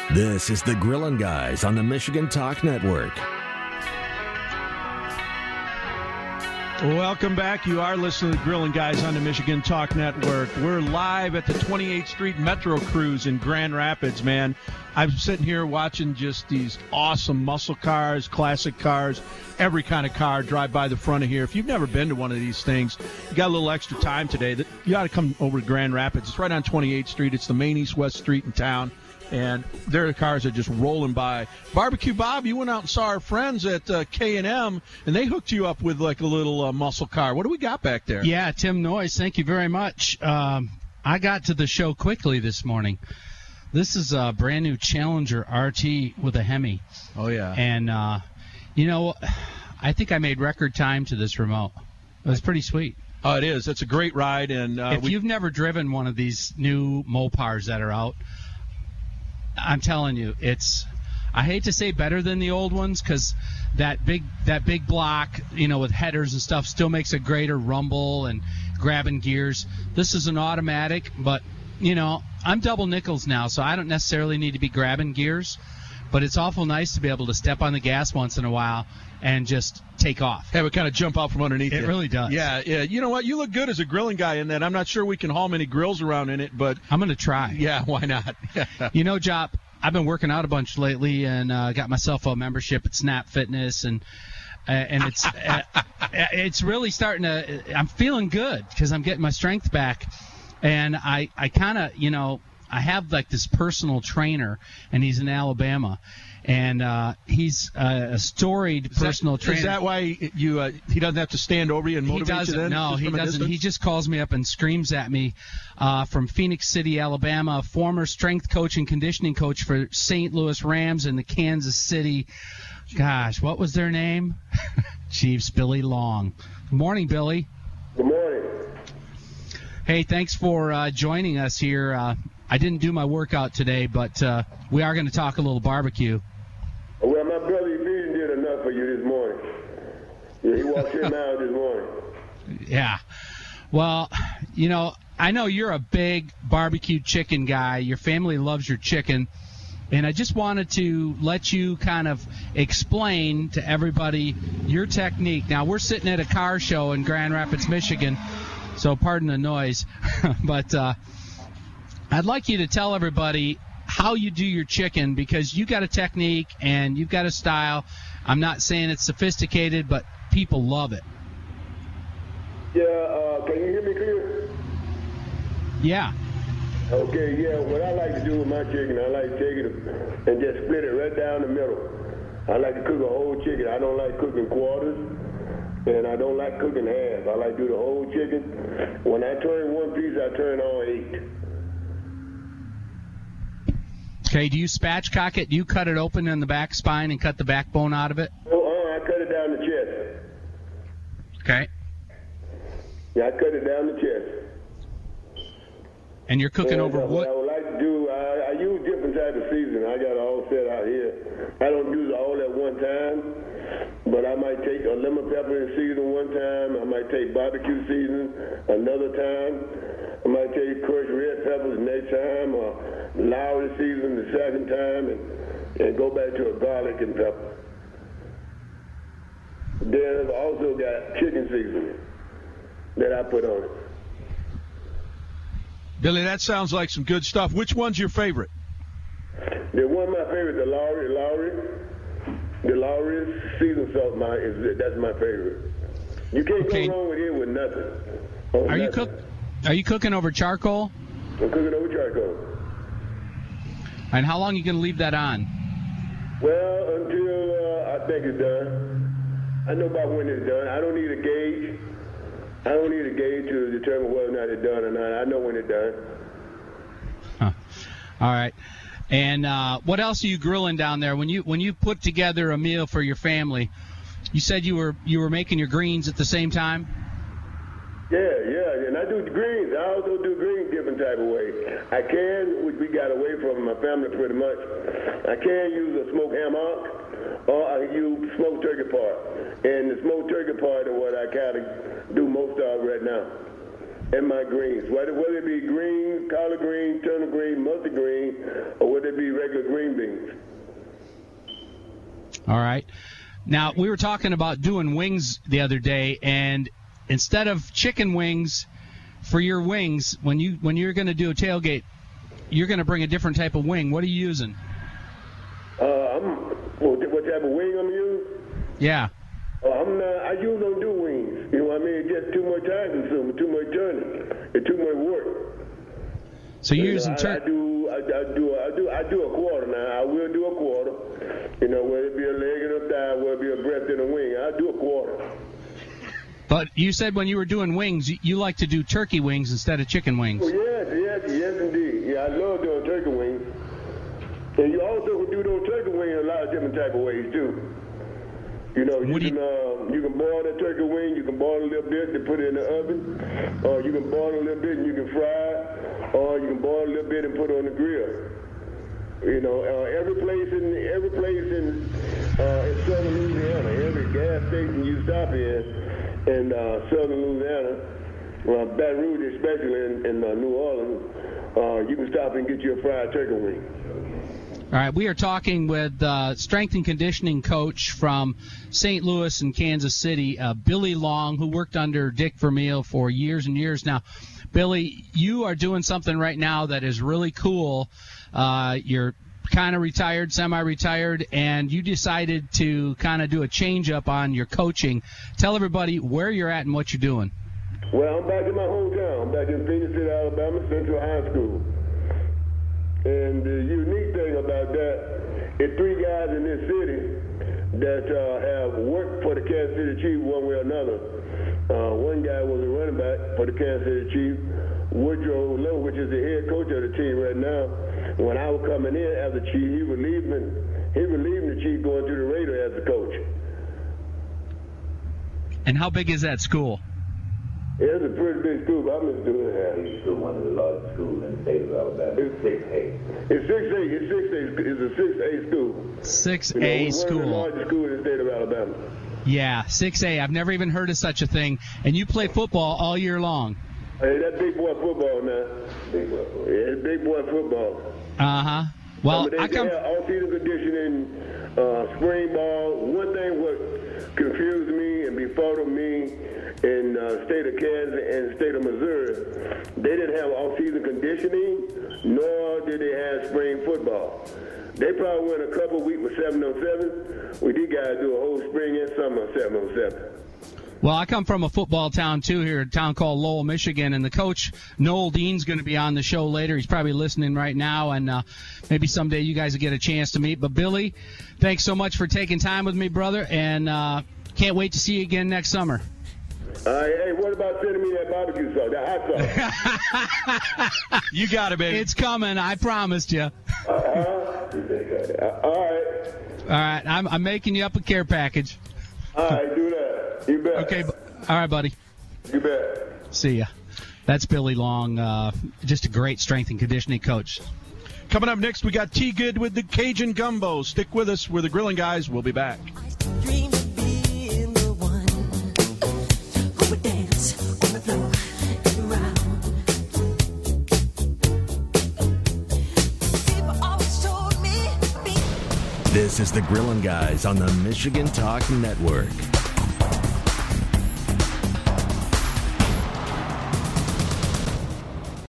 This is the Grillin' Guys on the Michigan Talk Network. Welcome back. You are listening to the Grillin' Guys on the Michigan Talk Network. We're live at the 28th Street Metro Cruise in Grand Rapids, man. I'm sitting here watching just these awesome muscle cars, classic cars, every kind of car drive by the front of here. If you've never been to one of these things, you got a little extra time today, you got to come over to Grand Rapids. It's right on 28th Street. It's the main east-west street in town. And their cars are just rolling by. Barbecue Bob, you went out and saw our friends at K&M, and they hooked you up with like a little muscle car. What do we got back there? Yeah, Tim Noyes, thank you very much. I got to the show quickly this morning. This is a brand new Challenger RT with a Hemi. Oh, yeah. And, I think I made record time to this remote. It was pretty sweet. Oh, it is. It's a great ride. And if you've never driven one of these new Mopars that are out, I'm telling you, I hate to say better than the old ones because that big block, with headers and stuff still makes a greater rumble and grabbing gears. This is an automatic, but, I'm double nickels now, so I don't necessarily need to be grabbing gears. But it's awful nice to be able to step on the gas once in a while and just take off. Have it kind of jump out from underneath it. It really does. Yeah. You know what? You look good as a grilling guy in that. I'm not sure we can haul many grills around in it, but I'm going to try. Yeah, why not? Jop, I've been working out a bunch lately and got myself a membership at Snap Fitness, and it's it's really starting to. I'm feeling good because I'm getting my strength back, and I kind of I have like this personal trainer, and he's in Alabama, and he's a storied personal trainer. Is that why he doesn't have to stand over you and motivate you then? No, he doesn't. He just calls me up and screams at me from Phoenix City, Alabama, former strength coach and conditioning coach for St. Louis Rams and the Kansas City. Gosh, what was their name? Chiefs, Billy Long. Good morning, Billy. Good morning. Hey, thanks for joining us here. I didn't do my workout today, but we are going to talk a little barbecue. Well, my brother Ephesian did enough for you this morning. Yeah, he walked in now this morning. Yeah. Well, I know you're a big barbecue chicken guy. Your family loves your chicken. And I just wanted to let you kind of explain to everybody your technique. Now, we're sitting at a car show in Grand Rapids, Michigan, so pardon the noise. But I'd like you to tell everybody how you do your chicken because you got a technique and you've got a style. I'm not saying it's sophisticated, but people love it. Yeah, can you hear me clear? Yeah. Okay, yeah, what I like to do with my chicken, I like to take it and just split it right down the middle. I like to cook a whole chicken. I don't like cooking quarters, and I don't like cooking half. I like to do the whole chicken. When I turn one piece, I turn on 8. Okay, do you spatchcock it? Do you cut it open in the back spine and cut the backbone out of it? Oh, I cut it down the chest. Okay. Yeah, I cut it down the chest. And you're cooking over what? what? I would like to do, I use different types of seasoning. I got it all set out here. I don't use it all at one time, but I might take a lemon pepper and season one time. I might take barbecue seasoning another time. I might take crushed red peppers next time, or Lowry seasoning the second time, and go back to a garlic and pepper. Then I've also got chicken seasoning that I put on it. Billy, that sounds like some good stuff. Which one's your favorite? The one my favorite, the Lowry seasoned salt. That's my favorite. You can't go wrong with it with nothing. Are you cooking over charcoal? I'm cooking over charcoal. And how long are you going to leave that on? Well, until I think it's done. I know about when it's done. I don't need a gauge. I don't need a gauge to determine whether or not it's done or not. I know when it's done. Huh. All right. And what else are you grilling down there? When you put together a meal for your family, you said you were making your greens at the same time? Yeah, and I do the greens. I also do greens different type of way. I can, which we got away from my family pretty much. I can use a smoked ham hock, or I can use smoked turkey part. And the smoked turkey part is what I kind of do most of right now. and my greens, whether it be green, collard green, turnip green, mustard green, or whether it be regular green beans. All right. Now, we were talking about doing wings the other day, and instead of chicken wings for your wings, when you're going to do a tailgate, you're going to bring a different type of wing. What are you using? What type of wing I'm using? Yeah. I usually don't do wings. You know what I mean? It's just too much time consuming, too much turning, and too much work. So you're using I do a quarter now. I will do a quarter. You know, whether it be a leg and a thigh, whether it be a breast and a wing, I do a quarter. But you said when you were doing wings, you like to do turkey wings instead of chicken wings. Oh, yes, indeed. Yeah, I love doing turkey wings. And you also can do those turkey wings in a lot of different type of ways too. You know, you can boil that turkey wing. You can boil a little bit to put it in the oven, or you can boil a little bit and you can fry it, or you can boil a little bit and put it on the grill. You know, every place in southern Louisiana, every gas station you stop in southern Louisiana, Baton Rouge especially, in New Orleans, you can stop and get you a fried turkey wing. All right, we are talking with strength and conditioning coach from St. Louis and Kansas City, Billy Long, who worked under Dick Vermeil for years and years now. Billy, you are doing something right now that is really cool. You're kind of retired, semi-retired, and you decided to kind of do a change-up on your coaching. Tell everybody where you're at and what you're doing. Well, I'm back in my hometown. I'm back in Phoenix City, Alabama, Central High School. And the unique thing about that is 3 guys in this city that have worked for the Kansas City Chiefs one way or another. One guy was a running back for the Kansas City Chiefs, Woodrow Lowe, which is the head coach of the team right now. When I was coming in as a chief, he relieved the chief going to the Raiders as a coach. And how big is that school? It's a pretty big school, but I'm just doing it. It's still one of the largest schools in the state of Alabama. It's 6A. It's 6A. It's a 6A school. 6A school. One of the largest schools in the state of Alabama. Yeah, 6A. I've never even heard of such a thing. And you play football all year long. Hey, that's big boy football now. Big boy football. Yeah, it's big boy football. Uh-huh. Well, they have all-season conditioning, spring ball. One thing what confused me and befuddled me in the state of Kansas and the state of Missouri, they didn't have all-season conditioning, nor did they have spring football. They probably went a couple weeks with 7-on-7. We these guys do a whole spring and summer 7-on-7. Well, I come from a football town, too, here, a town called Lowell, Michigan, and the coach, Noel Dean's going to be on the show later. He's probably listening right now, and maybe someday you guys will get a chance to meet. But, Billy, thanks so much for taking time with me, brother, and can't wait to see you again next summer. Hey, what about sending me that barbecue sauce, that hot sauce? You got it, baby. It's coming. I promised you. All right. All right. I'm making you up a care package. All right, do that. You bet. Okay. All right, buddy. You bet. See ya. That's Billy Long, just a great strength and conditioning coach. Coming up next, we got T. Good with the Cajun Gumbo. Stick with us. We're the Grilling Guys. We'll be back. Dream of being the one who would dance on the floor and around. People always told me. This is the Grilling Guys on the Michigan Talk Network.